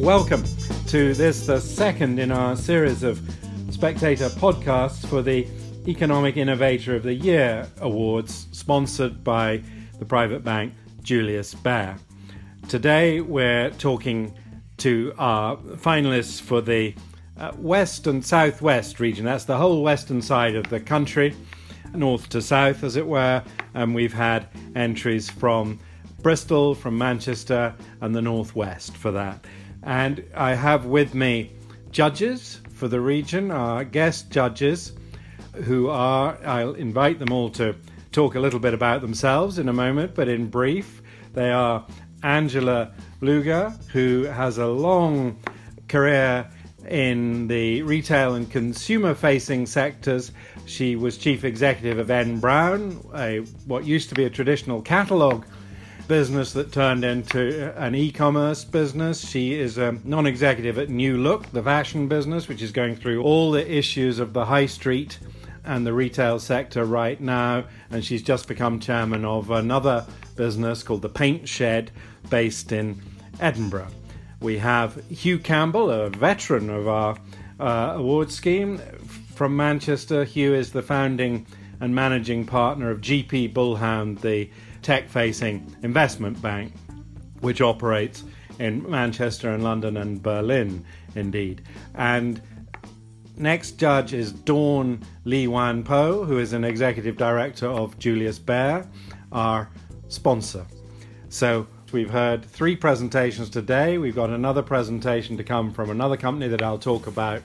Welcome to this, the second in our series of Spectator podcasts for the Economic Innovator of the Year Awards, sponsored by the private bank Julius Baer. Today we're talking to our finalists for the West and Southwest region. That's the whole western side of the country, north to south as it were, and we've had entries from Bristol, from Manchester and the northwest for that. And I have with me judges for the region, our guest judges, who are, I'll invite them all to talk a little bit about themselves in a moment, but in brief, they are Angela Luger, who has a long career in the retail and consumer-facing sectors. She was chief executive of N Brown, what used to be a traditional catalogue business that turned into an e-commerce business. She is a non-executive at New Look, the fashion business, which is going through all the issues of the high street and the retail sector right now. And she's just become chairman of another business called the Paint Shed, based in Edinburgh. We have Hugh Campbell, a veteran of our award scheme from Manchester. Hugh is the founding and managing partner of GP Bullhound, the tech-facing investment bank, which operates in Manchester and London and Berlin, indeed. And next judge is Dawn Lee Wan Po, who is an executive director of Julius Baer, our sponsor. So we've heard three presentations today. We've got another presentation to come from another company that I'll talk about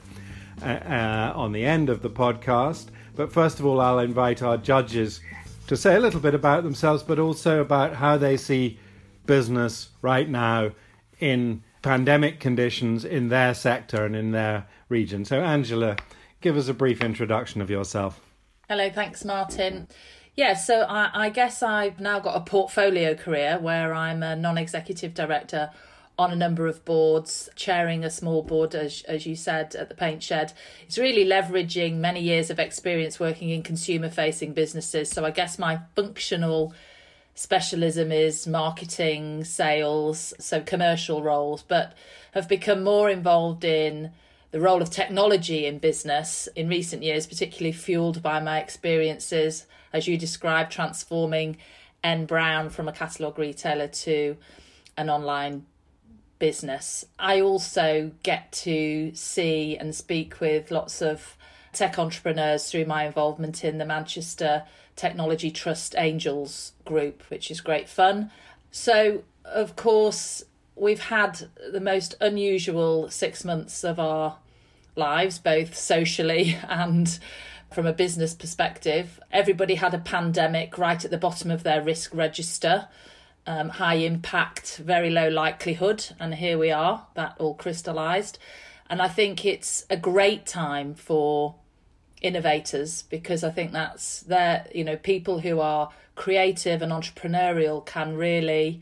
on the end of the podcast. But first of all, I'll invite our judges to say a little bit about themselves, but also about how they see business right now in pandemic conditions in their sector and in their region. So, Angela, give us a brief introduction of yourself. Hello, thanks, Martin. Yeah, so I guess I've now got a portfolio career where I'm a non-executive director on a number of boards, chairing a small board, as you said, at the Paint Shed. It's really leveraging many years of experience working in consumer-facing businesses. So I guess my functional specialism is marketing, sales, so commercial roles, but have become more involved in the role of technology in business in recent years, particularly fueled by my experiences, as you described, transforming N Brown from a catalogue retailer to an online business. I also get to see and speak with lots of tech entrepreneurs through my involvement in the Manchester Technology Trust Angels group, which is great fun. So, of course, we've had the most unusual 6 months of our lives, both socially and from a business perspective. Everybody had a pandemic right at the bottom of their risk register. High impact, very low likelihood, and here we are, that all crystallised. And I think it's a great time for innovators, because I think that's there, people who are creative and entrepreneurial can really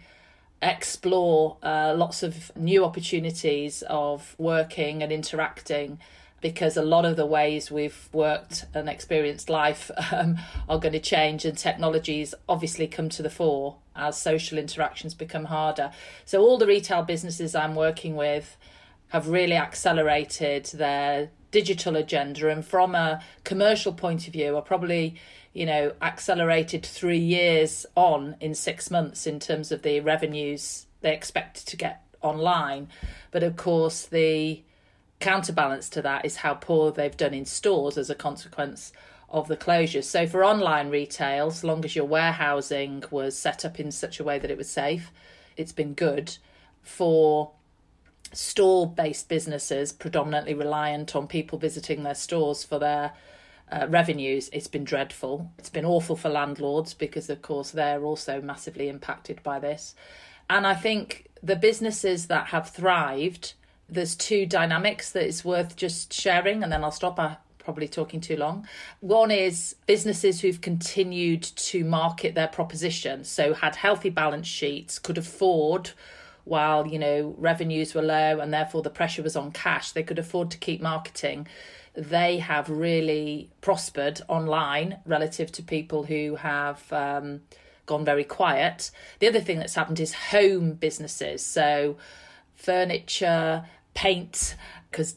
explore lots of new opportunities of working and interacting, because a lot of the ways we've worked and experienced life are going to change, and technologies obviously come to the fore as social interactions become harder. So all the retail businesses I'm working with have really accelerated their digital agenda, and from a commercial point of view are probably, accelerated 3 years on in 6 months in terms of the revenues they expect to get online. But of course, the counterbalance to that is how poor they've done in stores as a consequence of the closures. So for online retail, as long as your warehousing was set up in such a way that it was safe, it's been good. For store-based businesses, predominantly reliant on people visiting their stores for their revenues, it's been dreadful. It's been awful for landlords, because of course they're also massively impacted by this. And I think the businesses that have thrived, there's two dynamics that is worth just sharing, and then I'll stop. I'm probably talking too long. One is businesses who've continued to market their proposition, so had healthy balance sheets, could afford, while revenues were low and therefore the pressure was on cash, they could afford to keep marketing. They have really prospered online relative to people who have gone very quiet. The other thing that's happened is home businesses. So furniture, paint, because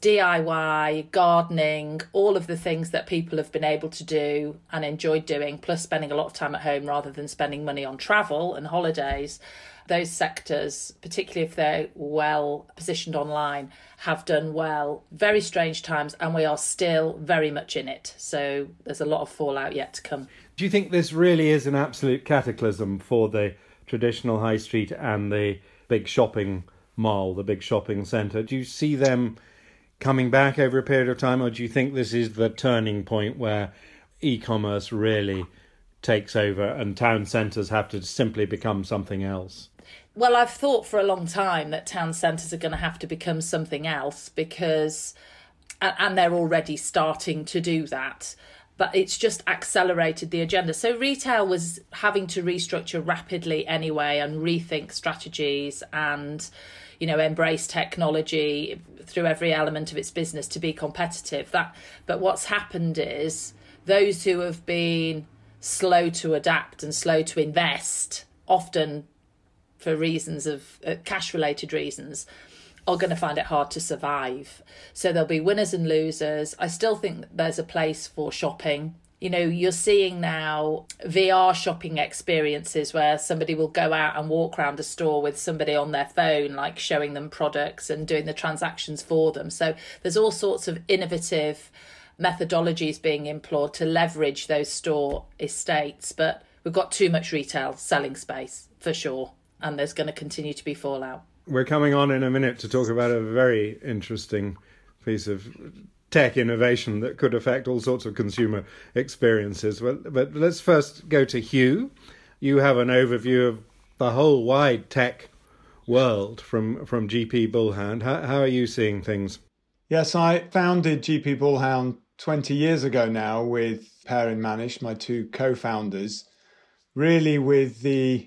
DIY, gardening, all of the things that people have been able to do and enjoyed doing, plus spending a lot of time at home rather than spending money on travel and holidays, those sectors, particularly if they're well positioned online, have done well. Very strange times, and we are still very much in it. So there's a lot of fallout yet to come. Do you think this really is an absolute cataclysm for the traditional high street and the big shopping mall, the big shopping centre? Do you see them coming back over a period of time, or do you think this is the turning point where e-commerce really takes over and town centres have to simply become something else? Well, I've thought for a long time that town centres are going to have to become something else because, and they're already starting to do that, but it's just accelerated the agenda. So retail was having to restructure rapidly anyway and rethink strategies and, you know, embrace technology through every element of its business to be competitive. But what's happened is those who have been slow to adapt and slow to invest, often for reasons of cash-related reasons, are going to find it hard to survive. So there'll be winners and losers. I still think there's a place for shopping. You know, you're seeing now VR shopping experiences where somebody will go out and walk around a store with somebody on their phone, like showing them products and doing the transactions for them. So there's all sorts of innovative methodologies being employed to leverage those store estates. But we've got too much retail selling space, for sure. And there's going to continue to be fallout. We're coming on in a minute to talk about a very interesting piece of tech innovation that could affect all sorts of consumer experiences. But let's first go to Hugh. You have an overview of the whole wide tech world from GP Bullhound. How are you seeing things? Yes, I founded GP Bullhound 20 years ago now with Perrin Manish, my two co-founders, really with the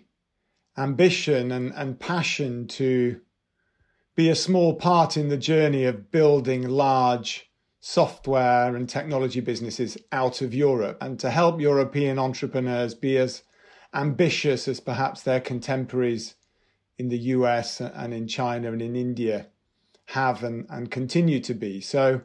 ambition and passion to be a small part in the journey of building large software and technology businesses out of Europe and to help European entrepreneurs be as ambitious as perhaps their contemporaries in the US and in China and in India have and continue to be. So,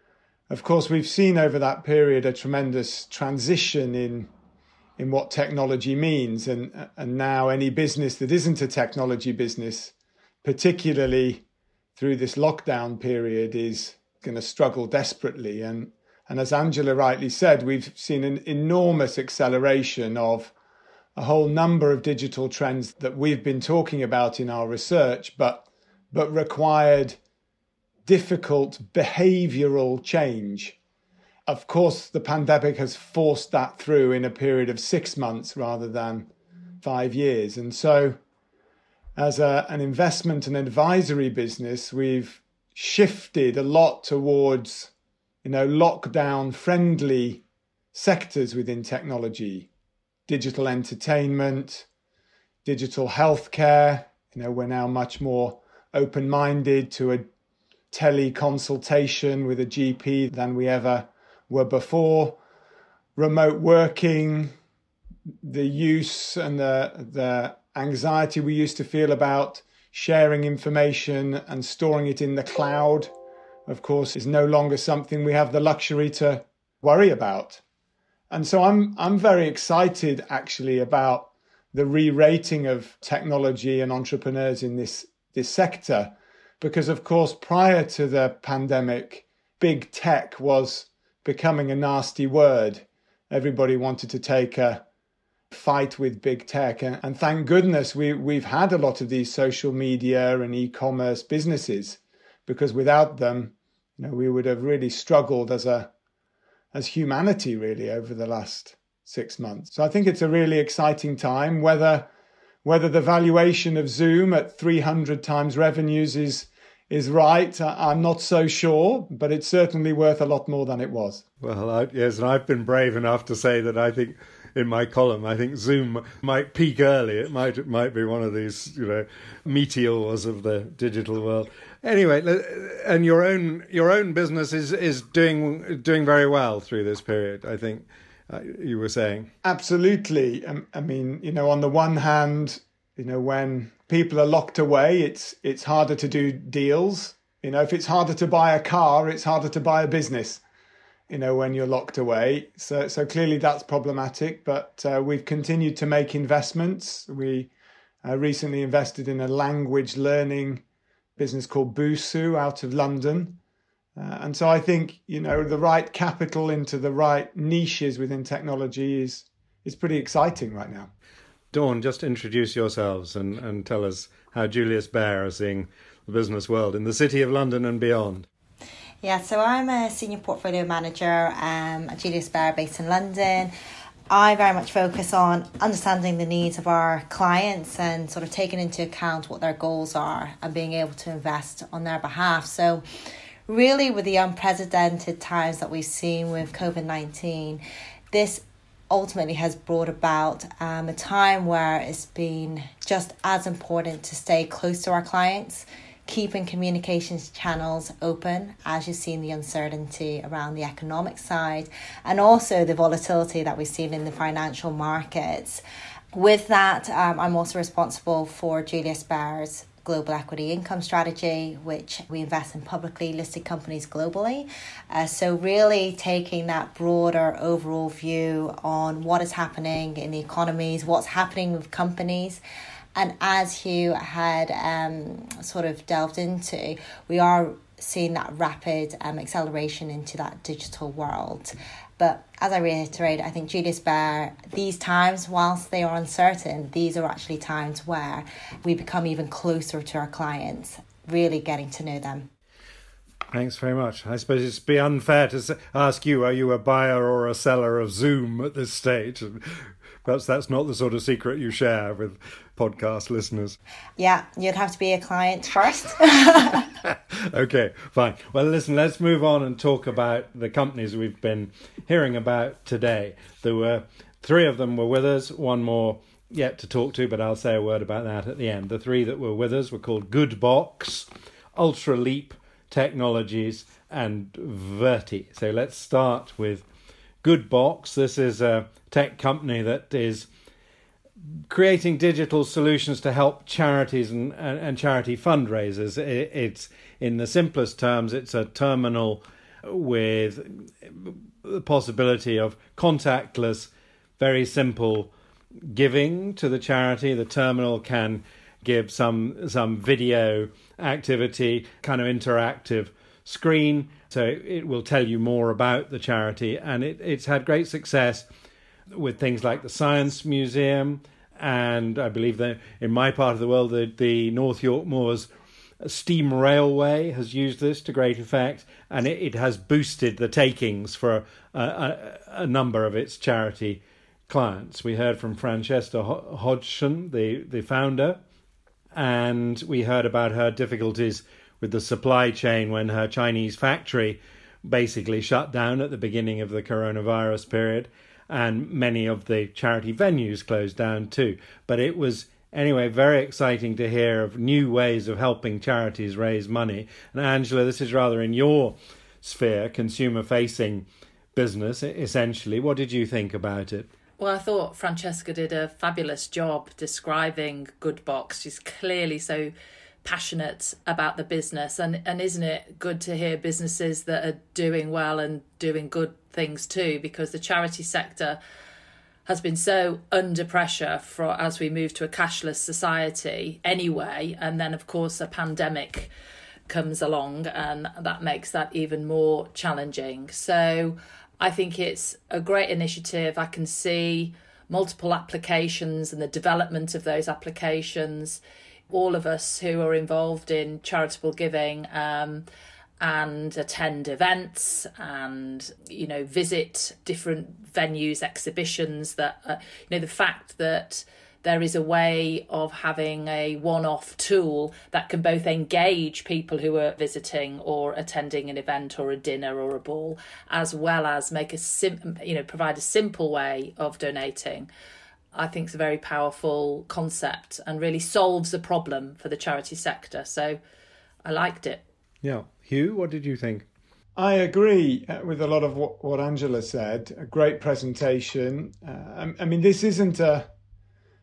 of course, we've seen over that period a tremendous transition in what technology means. And now any business that isn't a technology business, particularly through this lockdown period, is going to struggle desperately. And as Angela rightly said, we've seen an enormous acceleration of a whole number of digital trends that we've been talking about in our research, but required difficult behavioural change. Of course, the pandemic has forced that through in a period of 6 months rather than 5 years. And so as an investment and advisory business, we've shifted a lot towards, lockdown-friendly sectors within technology, digital entertainment, digital healthcare. We're now much more open-minded to a teleconsultation with a GP than we ever were before. Remote working, the use and the anxiety we used to feel about sharing information and storing it in the cloud, of course, is no longer something we have the luxury to worry about. And so I'm very excited actually about the re-rating of technology and entrepreneurs in this sector, because of course prior to the pandemic, big tech was becoming a nasty word. Everybody wanted to take a fight with big tech. And thank goodness we've had a lot of these social media and e-commerce businesses, because without them, we would have really struggled as humanity really over the last 6 months. So I think it's a really exciting time. Whether the valuation of Zoom at 300 times revenues is right, I'm not so sure, but it's certainly worth a lot more than it was. Well, yes, and I've been brave enough to say that I think in my column, I think Zoom might peak early. It might be one of these, meteors of the digital world. Anyway, and your own business is doing very well through this period, I think you were saying. Absolutely. I mean, on the one hand, When people are locked away, it's harder to do deals. If it's harder to buy a car, it's harder to buy a business, when you're locked away. So clearly that's problematic, but we've continued to make investments. We recently invested in a language learning business called Busuu out of London. And so I think, the right capital into the right niches within technology is pretty exciting right now. Dawn, just introduce yourselves and tell us how Julius Baer is seeing the business world in the City of London and beyond. Yeah, so I'm a senior portfolio manager at Julius Baer based in London. I very much focus on understanding the needs of our clients and sort of taking into account what their goals are and being able to invest on their behalf. So really, with the unprecedented times that we've seen with COVID-19, this ultimately has brought about a time where it's been just as important to stay close to our clients, keeping communications channels open, as you've seen the uncertainty around the economic side, and also the volatility that we've seen in the financial markets. With that, I'm also responsible for Julius Baer's global equity income strategy, which we invest in publicly listed companies globally. So really taking that broader overall view on what is happening in the economies, what's happening with companies. And as Hugh had sort of delved into, we are seeing that rapid acceleration into that digital world. But as I reiterate, I think Julius Baer, these times, whilst they are uncertain, these are actually times where we become even closer to our clients, really getting to know them. Thanks very much. I suppose it'd be unfair to ask you, are you a buyer or a seller of Zoom at this stage? Perhaps that's not the sort of secret you share with podcast listeners. Yeah, you'd have to be a client first. Okay, fine. Well, listen, let's move on and talk about the companies we've been hearing about today. There were 3 of them were with us, 1 more yet to talk to, but I'll say a word about that at the end. The 3 that were with us were called Goodbox, Ultraleap Technologies and Verti. So let's start with Goodbox. This is a tech company that is creating digital solutions to help charities and charity fundraisers. It's, in the simplest terms, it's a terminal with the possibility of contactless, very simple giving to the charity. The terminal can give some video activity, kind of interactive screen, so it will tell you more about the charity, and it's had great success with things like the Science Museum, and I believe that in my part of the world the North York Moors Steam Railway has used this to great effect, and it has boosted the takings for a number of its charity clients. We heard from Francesca Hodgson, the founder, and we heard about her difficulties with the supply chain when her Chinese factory basically shut down at the beginning of the coronavirus period, and many of the charity venues closed down too. But it was, anyway, very exciting to hear of new ways of helping charities raise money. And Angela, this is rather in your sphere, consumer-facing business, essentially. What did you think about it? Well, I thought Francesca did a fabulous job describing Goodbox. She's clearly so passionate about the business, and isn't it good to hear businesses that are doing well and doing good things too, because the charity sector has been so under pressure as we move to a cashless society anyway, and then of course a pandemic comes along and that makes that even more challenging. So I think it's a great initiative. I can see multiple applications and the development of those applications. All of us who are involved in charitable giving and attend events and, visit different venues, exhibitions, that, the fact that there is a way of having a one-off tool that can both engage people who are visiting or attending an event or a dinner or a ball, as well as make provide a simple way of donating, I think it's a very powerful concept and really solves a problem for the charity sector. So I liked it. Yeah. Hugh, what did you think? I agree with a lot of what Angela said. A great presentation. I mean, this isn't a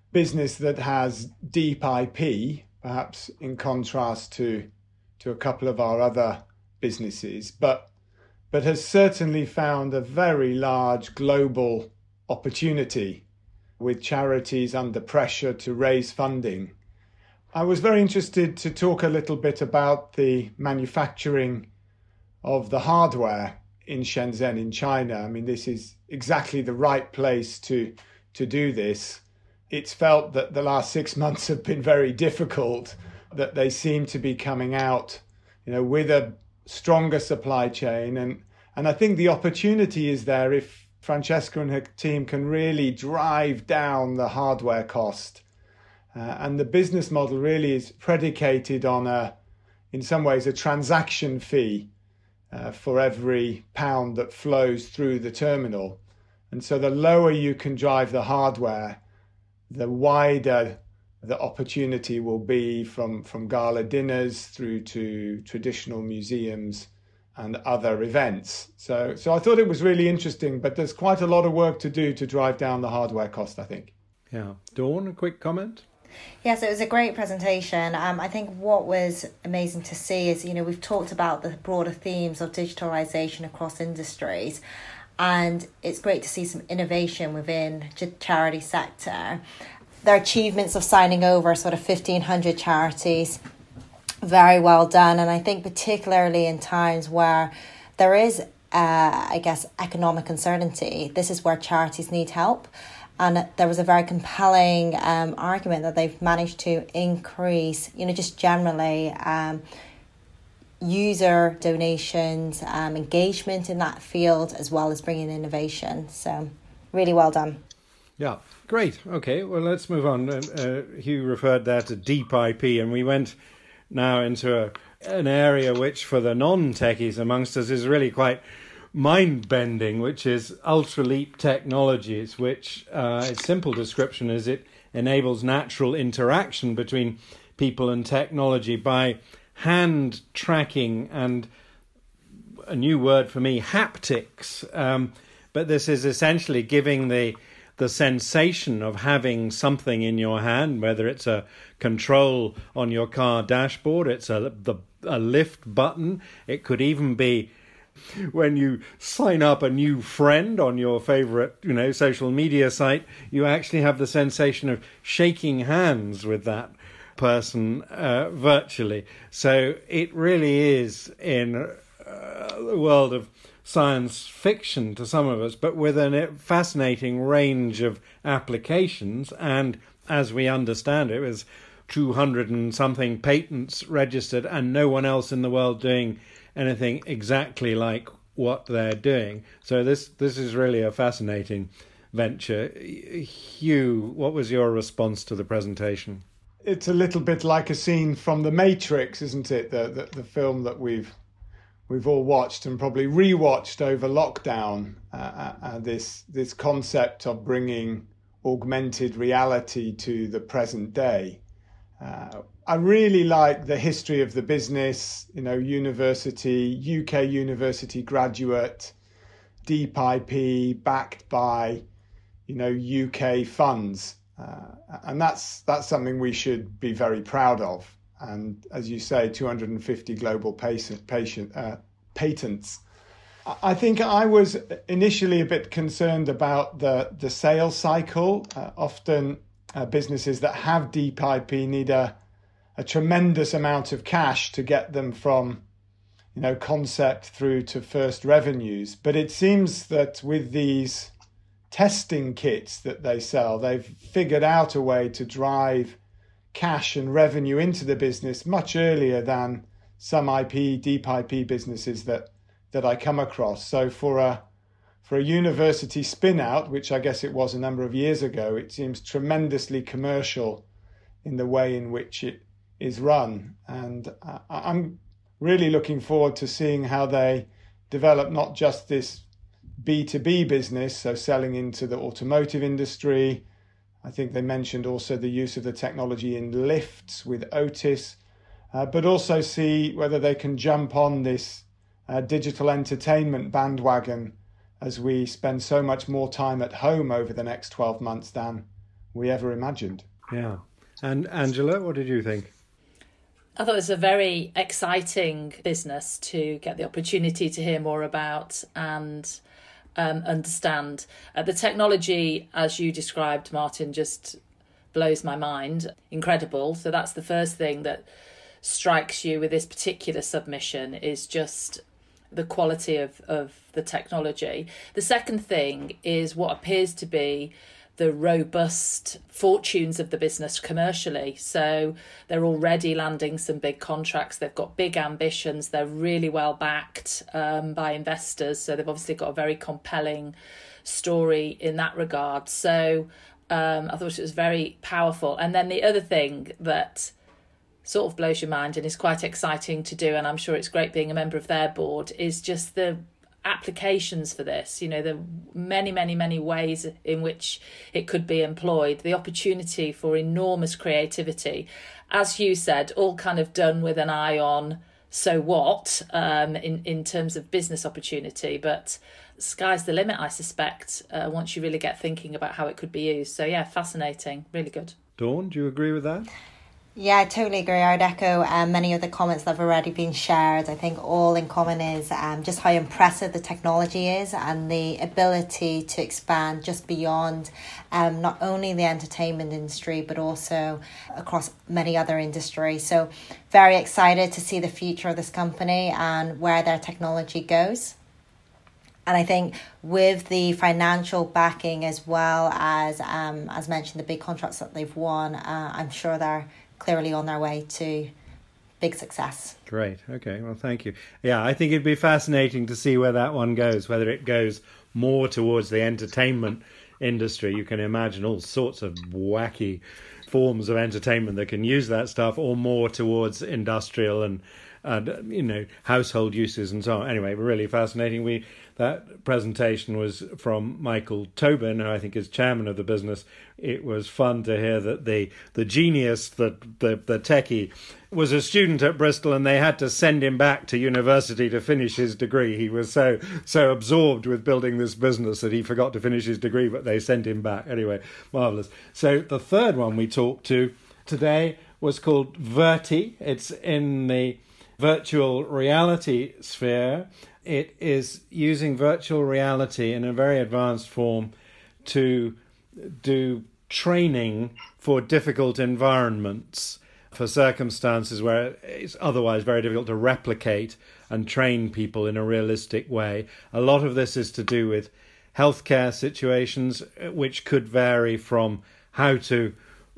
business that has deep IP, perhaps in contrast to a couple of our other businesses, but has certainly found a very large global opportunity with charities under pressure to raise funding. I was very interested to talk a little bit about the manufacturing of the hardware in Shenzhen in China. I mean, this is exactly the right place to do this. It's felt that the last 6 months have been very difficult, that they seem to be coming out, with a stronger supply chain. And I think the opportunity is there if Francesca and her team can really drive down the hardware cost. And the business model really is predicated on in some ways, a transaction fee for every pound that flows through the terminal. And so the lower you can drive the hardware, the wider the opportunity will be from gala dinners through to traditional museums and other events. So I thought it was really interesting, but there's quite a lot of work to do to drive down the hardware cost, I think. Yeah. Dawn, a quick comment? Yes, it was a great presentation. I think what was amazing to see is, we've talked about the broader themes of digitalisation across industries, and it's great to see some innovation within the charity sector. Their achievements of signing over sort of 1,500 charities, very well done. And I think particularly in times where there is, economic uncertainty, this is where charities need help. And there was a very compelling argument that they've managed to increase, just generally user donations, engagement in that field, as well as bringing innovation. So really well done. Yeah, great. Okay, well, let's move on. Hugh referred there to deep IP, and we went now into an area which for the non-techies amongst us is really quite mind-bending, which is ultra-leap technologies, which its simple description is it enables natural interaction between people and technology by hand tracking and, a new word for me, haptics. But this is essentially giving the sensation of having something in your hand, whether it's a control on your car dashboard, it's a lift button, it could even be when you sign up a new friend on your favorite, social media site, you actually have the sensation of shaking hands with that person virtually. So it really is in the world of science fiction to some of us, but with a fascinating range of applications. And as we understand it, there's 200 and something patents registered and no one else in the world doing anything exactly like what they're doing. So this is really a fascinating venture. Hugh, what was your response to the presentation? It's a little bit like a scene from The Matrix, isn't it? The film that we've all watched and probably rewatched over lockdown. This concept of bringing augmented reality to the present day. I really like the history of the business, university, UK university graduate, deep IP backed by, UK funds. And that's something we should be very proud of. And as you say, 250 global patents. I think I was initially a bit concerned about the sales cycle. Often businesses that have deep IP need a tremendous amount of cash to get them from, concept through to first revenues. But it seems that with these testing kits that they sell, they've figured out a way to drive cash and revenue into the business much earlier than some deep IP businesses that I come across. So for a university spin out, which I guess it was a number of years ago, it seems tremendously commercial in the way in which it is run. And I'm really looking forward to seeing how they develop not just this B2B business, so selling into the automotive industry. I think they mentioned also the use of the technology in lifts with Otis, but also see whether they can jump on this digital entertainment bandwagon as we spend so much more time at home over the next 12 months than we ever imagined. Yeah. And Angela, what did you think? I thought it was a very exciting business to get the opportunity to hear more about and understand. The technology, as you described, Martin, just blows my mind. Incredible. So that's the first thing that strikes you with this particular submission, is just the quality of the technology. The second thing is what appears to be the robust fortunes of the business commercially. So they're already landing some big contracts. They've got big ambitions. They're really well backed by investors. So they've obviously got a very compelling story in that regard. So I thought it was very powerful. And then the other thing that sort of blows your mind and is quite exciting to do, and I'm sure it's great being a member of their board, is just the applications for this. You know, the many ways in which it could be employed, the opportunity for enormous creativity, as you said, all kind of done with an eye on so what in terms of business opportunity, but sky's the limit, I suspect, once you really get thinking about how it could be used. So yeah, fascinating, really good. Dawn, do you agree with that? Yeah, I totally agree. I'd echo many of the comments that have already been shared. I think all in common is just how impressive the technology is and the ability to expand just beyond not only the entertainment industry, but also across many other industries. So very excited to see the future of this company and where their technology goes. And I think with the financial backing as well as mentioned, the big contracts that they've won, I'm sure they're clearly on their way to big success. Great. Okay. Well, thank you. Yeah, I think it'd be fascinating to see where that one goes, whether it goes more towards the entertainment industry. You can imagine all sorts of wacky forms of entertainment that can use that stuff, or more towards industrial and household uses and so on. Anyway, really fascinating. That presentation was from Michael Tobin, who I think is chairman of the business. It was fun to hear that the genius, the techie, was a student at Bristol, and they had to send him back to university to finish his degree. He was so absorbed with building this business that he forgot to finish his degree, but they sent him back. Anyway, marvellous. So the third one we talked to today was called Verti. It's in the virtual reality sphere. It is using virtual reality in a very advanced form to do training for difficult environments, for circumstances where it's otherwise very difficult to replicate and train people in a realistic way. A lot of this is to do with healthcare situations, which could vary from how to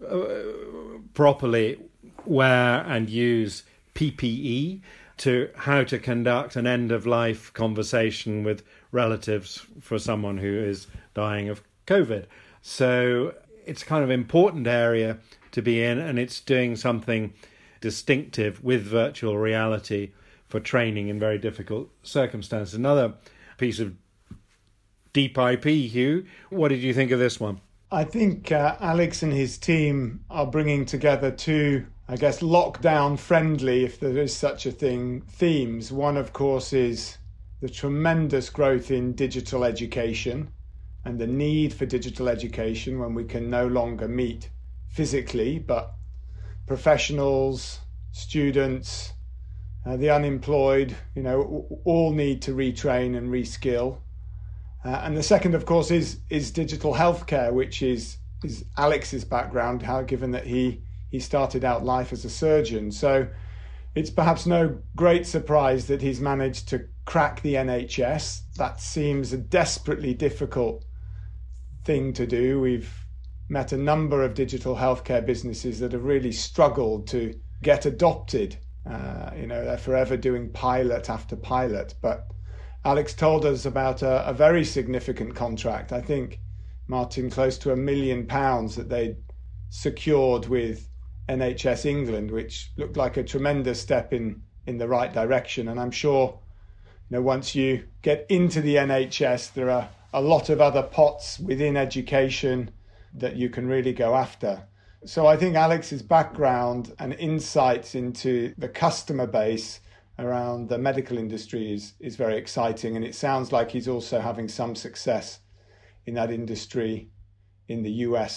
properly wear and use PPE to how to conduct an end-of-life conversation with relatives for someone who is dying of COVID. So it's a kind of important area to be in, and it's doing something distinctive with virtual reality for training in very difficult circumstances. Another piece of deep IP, Hugh. What did you think of this one? I think Alex and his team are bringing together two, I guess, lockdown friendly, if there is such a thing, themes. One, of course, is the tremendous growth in digital education and the need for digital education when we can no longer meet physically, but professionals, students, the unemployed, all need to retrain and reskill. And the second, of course, is digital healthcare, which is Alex's background, given that he started out life as a surgeon. So it's perhaps no great surprise that he's managed to crack the NHS. That seems a desperately difficult thing to do. We've met a number of digital healthcare businesses that have really struggled to get adopted. They're forever doing pilot after pilot. But Alex told us about a very significant contract. I think, Martin, close to £1 million that they'd secured with NHS England, which looked like a tremendous step in the right direction. And I'm sure, once you get into the NHS, there are a lot of other pots within education that you can really go after. So I think Alex's background and insights into the customer base around the medical industry is very exciting. And it sounds like he's also having some success in that industry in the US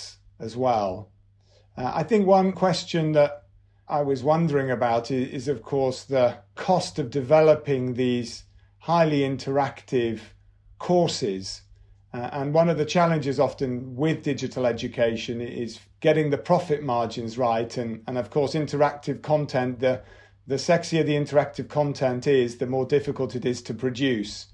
as well. I think one question that I was wondering about is, of course, the cost of developing these highly interactive courses. And one of the challenges often with digital education is getting the profit margins right. And of course, interactive content, the sexier the interactive content is, the more difficult it is to produce.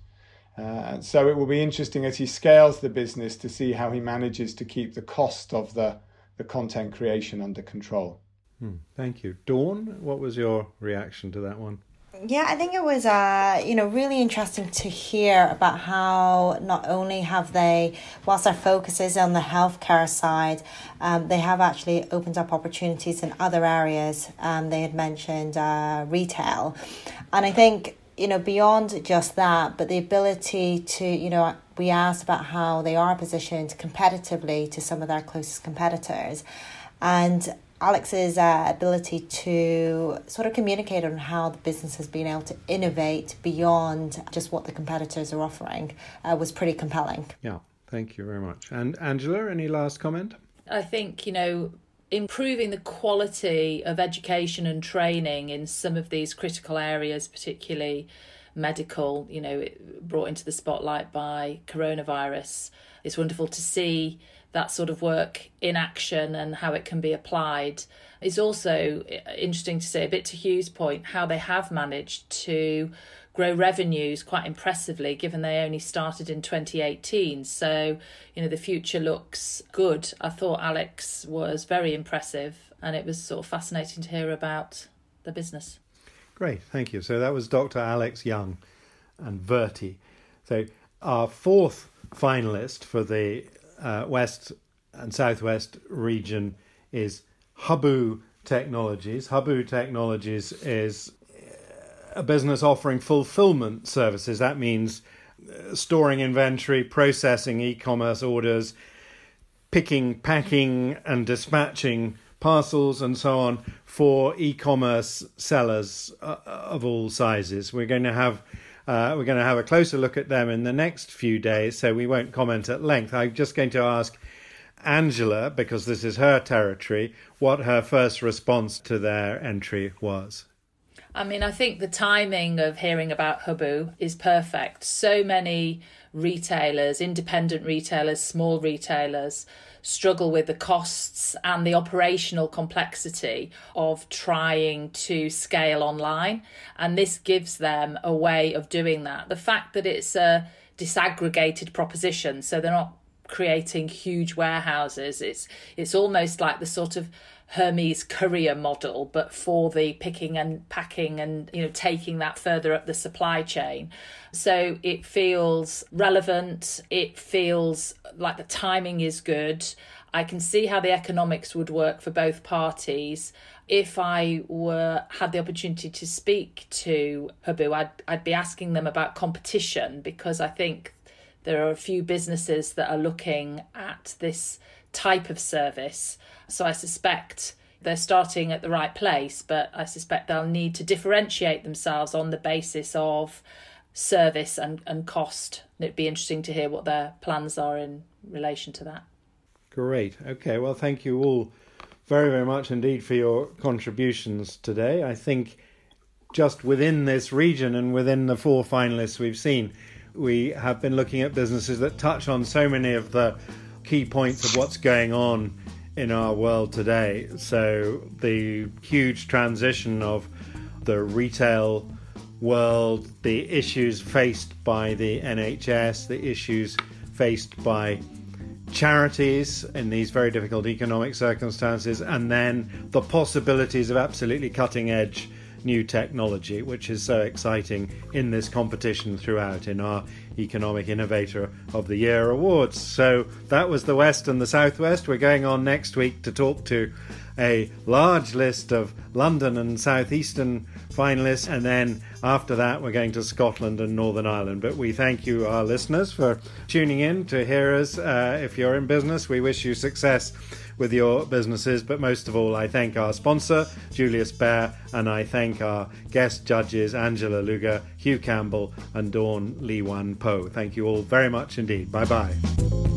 So it will be interesting as he scales the business to see how he manages to keep the cost of the content creation under control. Thank you. Dawn, what was your reaction to that one? Yeah, I think it was, really interesting to hear about how not only have they, whilst their focus is on the healthcare side, they have actually opened up opportunities in other areas. They had mentioned retail. And I think, beyond just that, but the ability to, we asked about how they are positioned competitively to some of their closest competitors. And Alex's ability to sort of communicate on how the business has been able to innovate beyond just what the competitors are offering was pretty compelling. Yeah, thank you very much. And Angela, any last comment? I think, improving the quality of education and training in some of these critical areas, particularly medical, brought into the spotlight by coronavirus. It's wonderful to see that sort of work in action and how it can be applied. It's also interesting to say, a bit to Hugh's point, how they have managed to grow revenues quite impressively, given they only started in 2018. So, the future looks good. I thought Alex was very impressive, and it was sort of fascinating to hear about the business. Great, thank you. So that was Dr. Alex Young and Verti. So our fourth finalist for the West and Southwest region is Habu Technologies. Habu Technologies is a business offering fulfillment services. That means storing inventory, processing e-commerce orders, picking, packing and dispatching parcels and so on for e-commerce sellers of all sizes. We're going to have a closer look at them in the next few days, so we won't comment at length. I'm just going to ask Angela, because this is her territory, what her first response to their entry was. I think the timing of hearing about Habu is perfect. So many retailers, independent retailers, small retailers, struggle with the costs and the operational complexity of trying to scale online. And this gives them a way of doing that. The fact that it's a disaggregated proposition, so they're not creating huge warehouses. It's almost like the sort of Hermes courier model, but for the picking and packing and taking that further up the supply chain. So it feels relevant. It feels like the timing is good. I can see how the economics would work for both parties. If I had the opportunity to speak to Habu, I'd be asking them about competition, because I think there are a few businesses that are looking at this type of service. So I suspect they're starting at the right place, but I suspect they'll need to differentiate themselves on the basis of service and cost. It'd be interesting to hear what their plans are in relation to that. Great. Okay, well, thank you all very, very much indeed for your contributions today. I think just within this region and within the four finalists we've seen, we have been looking at businesses that touch on so many of the key points of what's going on in our world today. So the huge transition of the retail world, the issues faced by the NHS, the issues faced by charities in these very difficult economic circumstances, and then the possibilities of absolutely cutting edge new technology, which is so exciting in this competition throughout in our Economic Innovator of the Year awards. So that was the West and the Southwest. We're going on next week to talk to a large list of London and Southeastern finalists, and then after that we're going to Scotland and Northern Ireland. But we thank you, our listeners, for tuning in to hear us. If you're in business, we wish you success with your businesses, but most of all I thank our sponsor Julius Baer, and I thank our guest judges Angela Luger, Hugh Campbell and Dawn Lee Wan Po. Thank you all very much indeed. Bye bye.